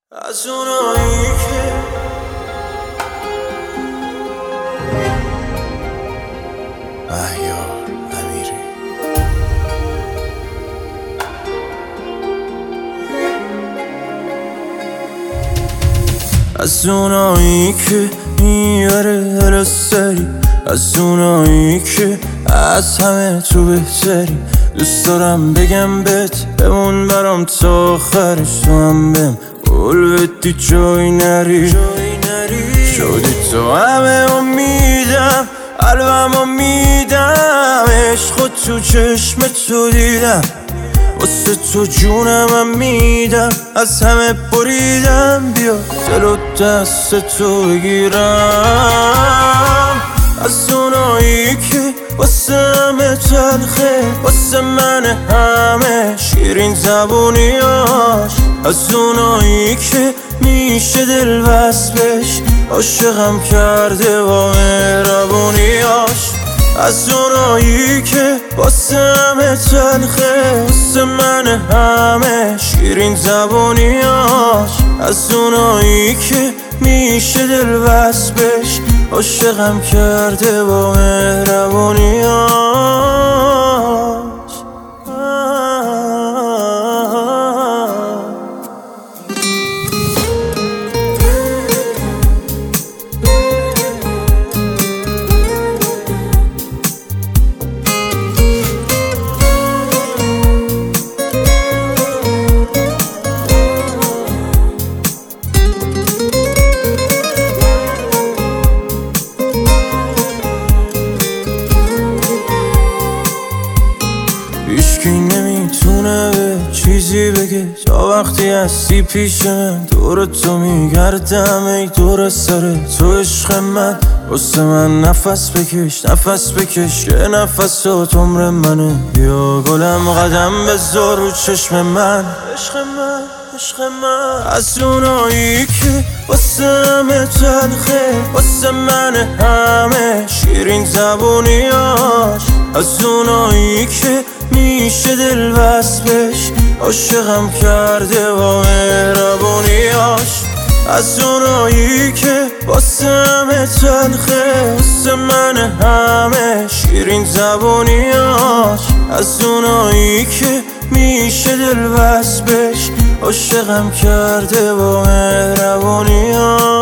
از اونایی که مهیار امیری از اونایی که میبره هلا سری، از اونایی که از همه تو بهتری. دوست دارم بگم بهت بمون برام تا آخرش، تو هم بهم قول بدی جای نری. شدی تو همه امیدم، قلبم میدم، عشق تو چشم تو دیدم، واسه تو جونم میدم، از همه بریدم، بیا دل و دست تو بگیرم. از اونایی که واسه همه تلخه، واسه من همه شیرین زبونیاش، از اونایی که میشه دل وصلش، عاشقم کرده با مهربونیاش. از اونایی که واسه همه تلخه، واسه من همه شیرین زبونیاش، از اونایی که میشه دل وصلش، عاشقم کرده با مهربونیاش. هیچکی نمیتونه به چیزی بگه تا وقتی هستی پیش من، دور تو میگردم ای دور سر تو. عشق من واسه من نفس بکش، نفس بکش که نفسات عمر منه. بیا گلم قدم بذار رو چشم من، عشق من عشق من. از اونایی که واسه همه تلخه، واسه من همه شیرین زبونیاش، از اونایی که میشه دل وصلش، عاشقم کرده با مهربونیاش. از اونایی که واسه همه تلخه، واسه من همه شیرین زبونیاش، از اونایی که میشه دل وصلش، عاشقم کرده با مهربونیاش.